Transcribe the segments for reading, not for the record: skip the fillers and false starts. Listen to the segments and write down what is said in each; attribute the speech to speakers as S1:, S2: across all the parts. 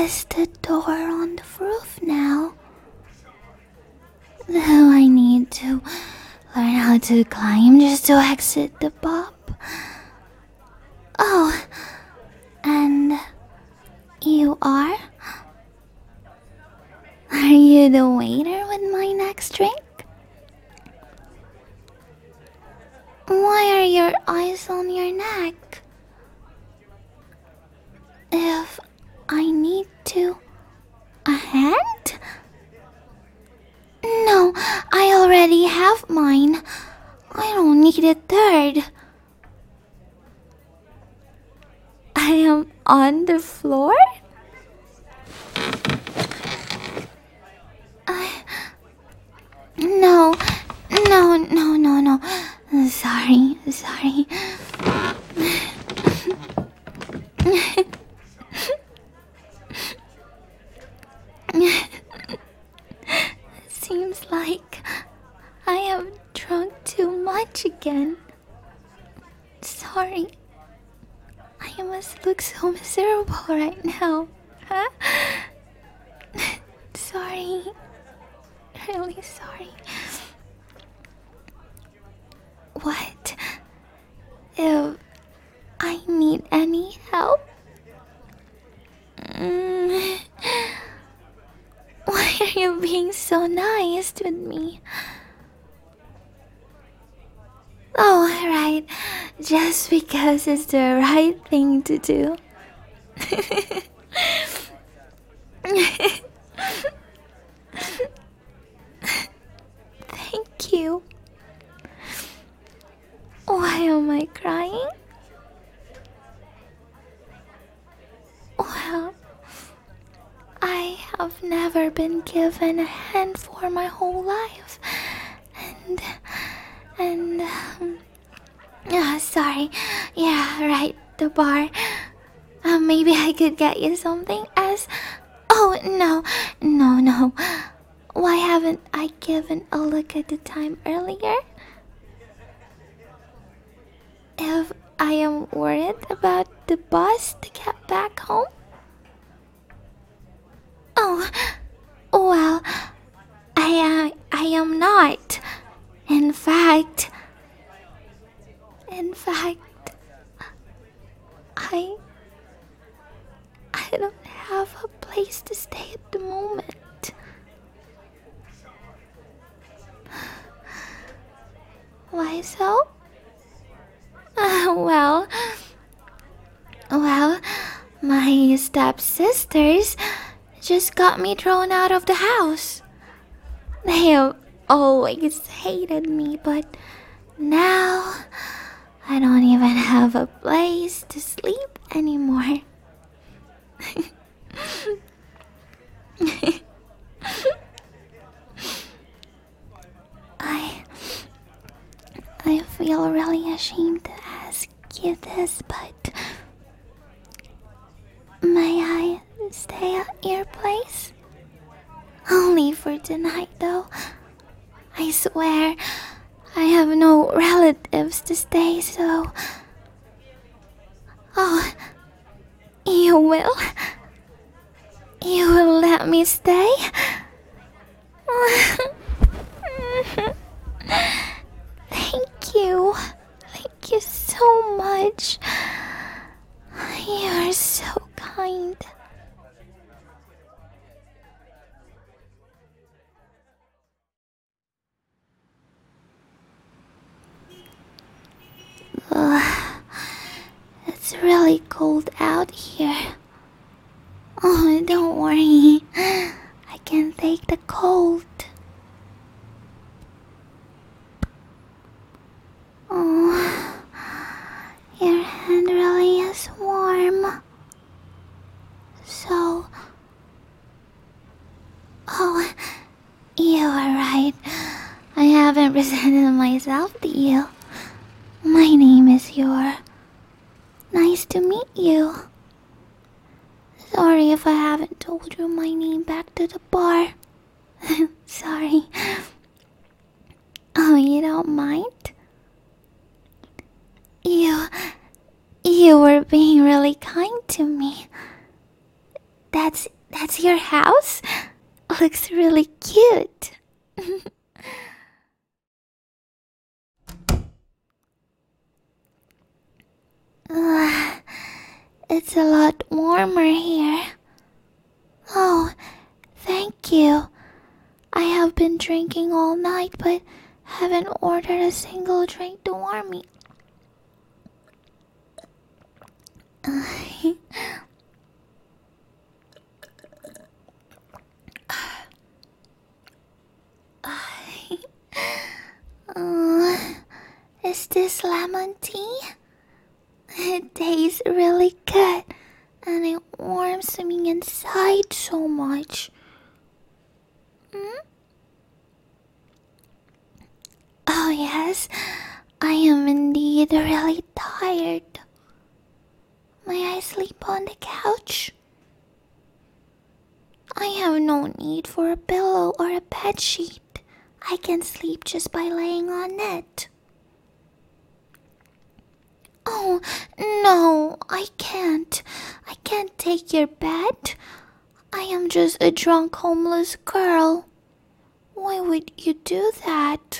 S1: is the door on the roof now. Though I need to learn how to climb just to exit the pub. Oh, and you are? Are you the waiter with my next drink? Why are your eyes on your neck? If I need to... a hand? No, I already have mine. I don't need a third. I am on the floor? No, no. Sorry. Seems like I have drunk too much again. Sorry. I must look so miserable right now. Huh? Sorry. Really sorry. What? If I need any help? Why are you being so nice with me? Oh, right. Just because it's the right thing to do. Thank you. Why am I crying? Well, I have never been given a hand for my whole life. Sorry. Yeah, right, the bar. Maybe I could get you something as... Oh, no. Why haven't I given a look at the time earlier? If I am worried about the bus to get back home? Oh, well, I am not. In fact, I don't have a place to stay at the moment. Why so? Well, my stepsisters just got me thrown out of the house. They have always hated me, but now I don't even have a place to sleep anymore. I feel really ashamed to ask you this, but may I stay at your place? Only for tonight, though. I swear I have no relatives to stay, so... Oh, you will? You will let me stay? Thank you so much. You are so kind. It's really cold out here. Oh, don't worry. I can take the cold. Oh, your hand really is warm. So... Oh, you are right. I haven't presented myself to you. My name is Yor. Nice to meet you. Sorry if I haven't told you my name back to the bar. Sorry. Oh, you don't mind? You were being really kind to me. That's Your house looks really cute. Uh, it's a lot warmer here. Oh, thank you. I have been drinking all night but haven't ordered a single drink to warm me. Uh, is this lemon tea? It tastes really good and it warms me inside so much. Hmm? Oh, yes, I am indeed really tired. May I sleep on the couch? I have no need for a pillow or a bed sheet. I can sleep just by laying on it. Oh, no, I can't. I can't take your bed. I am just a drunk homeless girl. Why would you do that?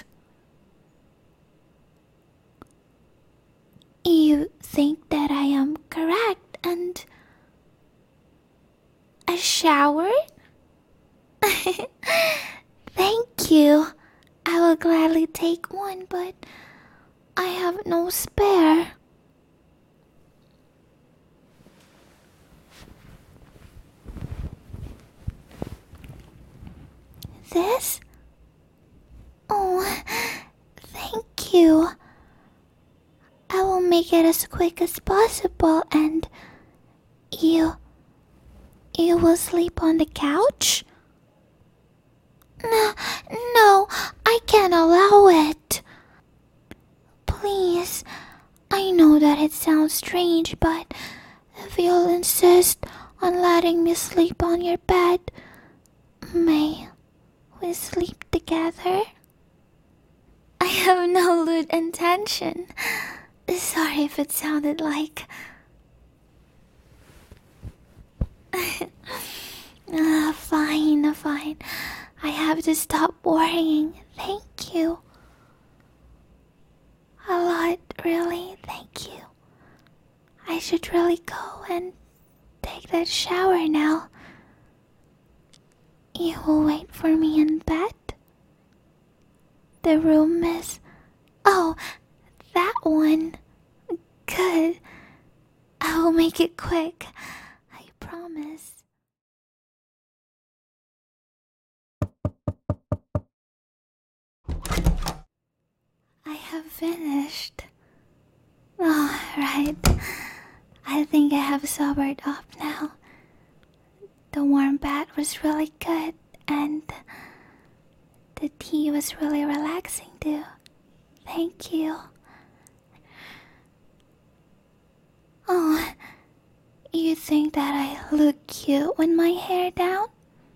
S1: You think that I am correct and a shower? Thank you. I will gladly take one, but I have no spare. This? Oh, thank you. I will make it as quick as possible and you will sleep on the couch? No, no, I can't allow it. Please, I know that it sounds strange, but if you'll insist on letting me sleep on your bed, may we sleep together? I have no lewd intention. Sorry if it sounded like... fine, fine. I have to stop worrying. Thank you. A lot, really. Thank you. I should really go and take that shower now. You will wait for me in bed? The room is... Oh, that one. Good. I will make it quick. I promise. I have finished. Oh, right. I think I have sobered up now. The warm bath was really good, and the tea was really relaxing too. Thank you. Oh, you think that I look cute with my hair down?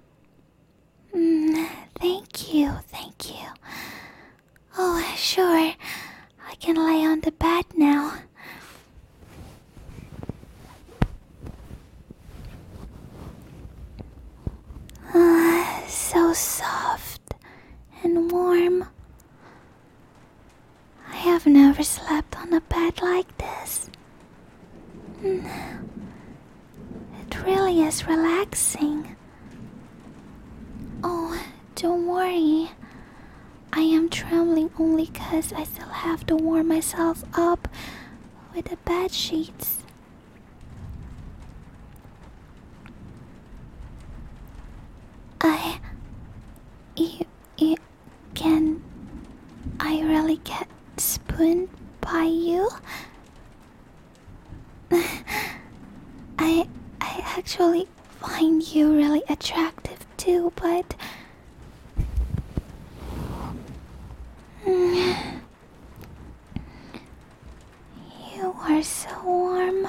S1: Thank you, thank you. Oh, sure. I can lay on the bed now. So soft and warm. I have never slept on a bed like this. It really is relaxing. Oh, don't worry. I am trembling only because I still have to warm myself up with the bed sheets. Can I really get spooned by you? I actually find you really attractive too, but you are so warm.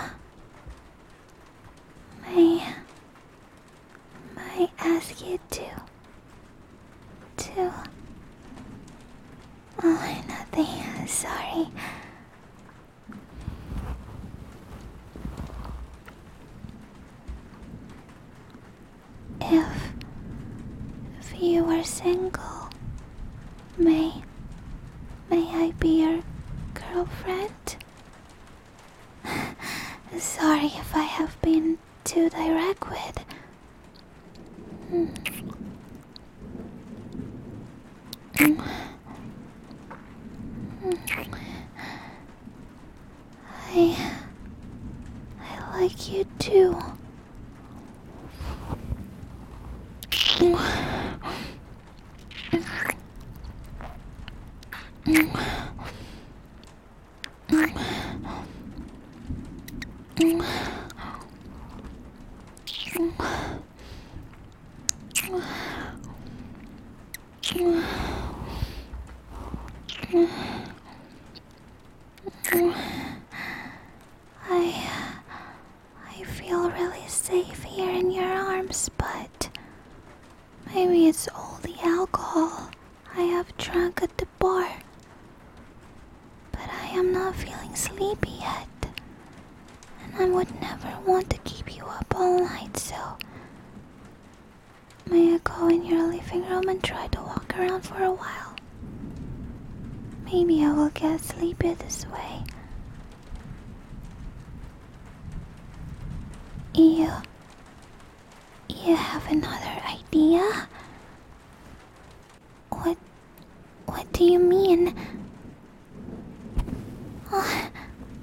S1: May I ask you to oh, nothing, sorry. If you were single, may I be your girlfriend? Sorry if I have been too direct with. I like you too. I feel really safe here in your arms, but maybe it's all the alcohol I have drunk at the bar. But I am not feeling sleepy yet, and I would never want to keep you up all night, so may I go in your living room and try to walk around for a while? Maybe I will get sleepy this way. You have another idea? What do you mean? Oh,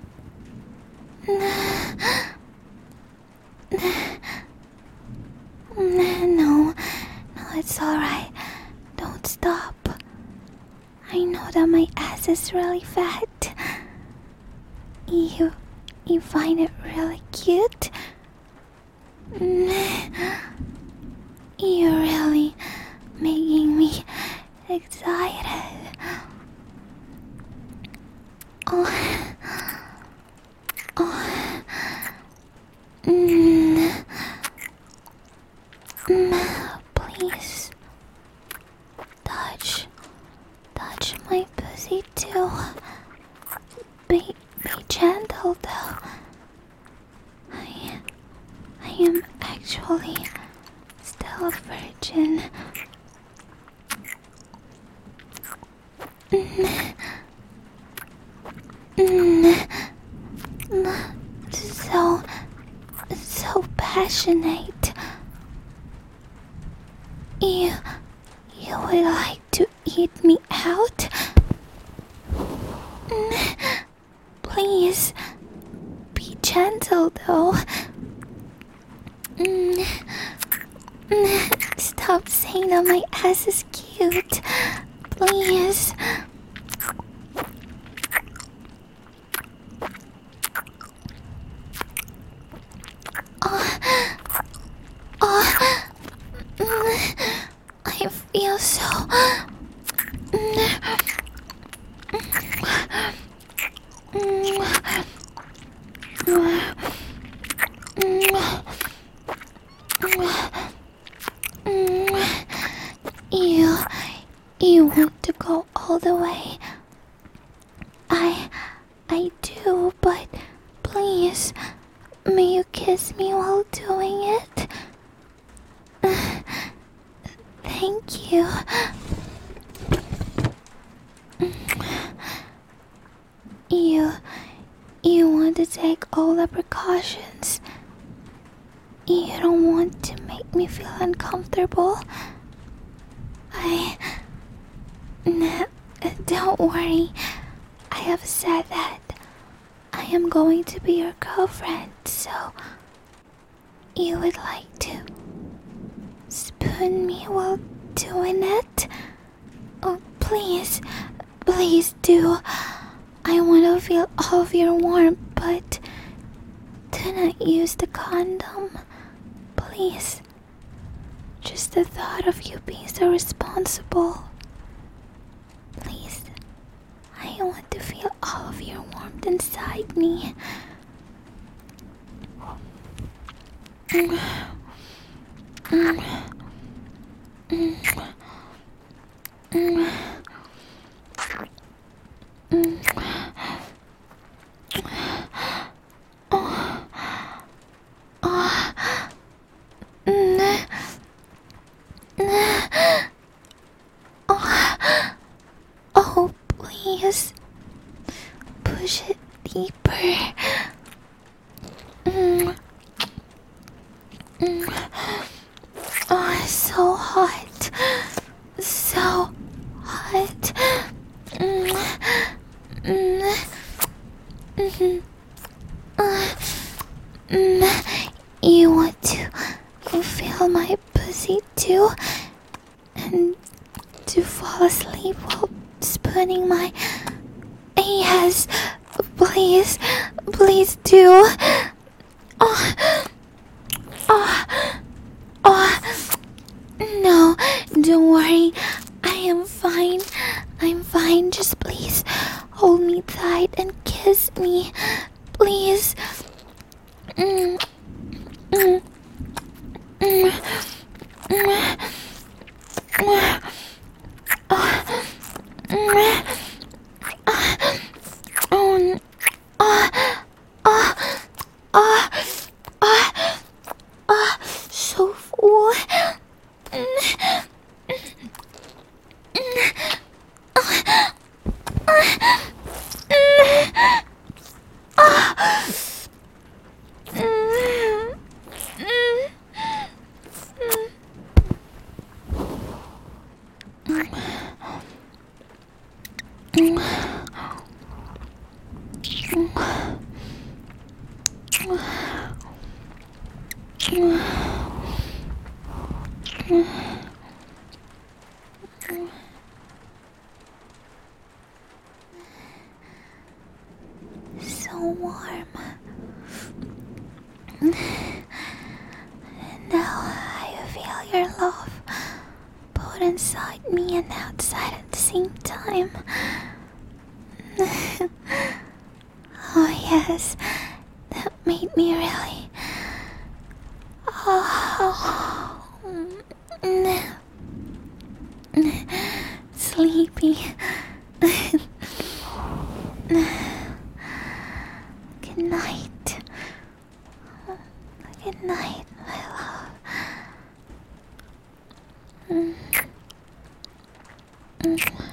S1: no, it's alright. Don't stop. I know that my ass is really fat. You find it really cute? You're really making me excited. Oh. Please touch my pussy too. Be gentle though. I am actually still a virgin. So passionate. You would like to eat me out? Please, be gentle though. Stop saying that my ass is cute. Please. I feel so... You want to go all the way? I do, but please, may you kiss me while doing it? Thank you. You want to take all the precautions. You don't want to make me feel uncomfortable. Don't worry. I have said that I am going to be your girlfriend, so you would like to spoon me while doing it? Oh, please do. I want to feel all of your warmth, but do not use the condom. Please. Just the thought of you being so responsible. Please. I want to feel all of your warmth inside me. please push it deeper. Oh, it's so hot. So hot. You want to feel my pussy too? And to fall asleep while spooning my... Yes, please, please do. Oh, oh, oh. No, don't worry. I am fine. I'm fine. Just please hold me tight and kiss me. Please. Mm. Mm. Mm. Mm. Mm. So full. So warm. Now I feel your love both inside me and outside at the same time. Oh yes, that made me really sleepy. Good night. Good night, my love.